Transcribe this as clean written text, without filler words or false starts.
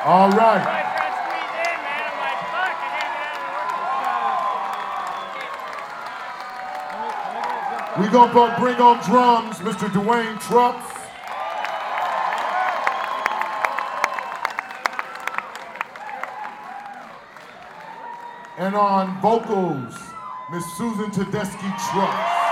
All right. We're going to bring on drums, Mr. Dwayne Trucks. And on vocals, Miss Susan Tedeschi Trucks.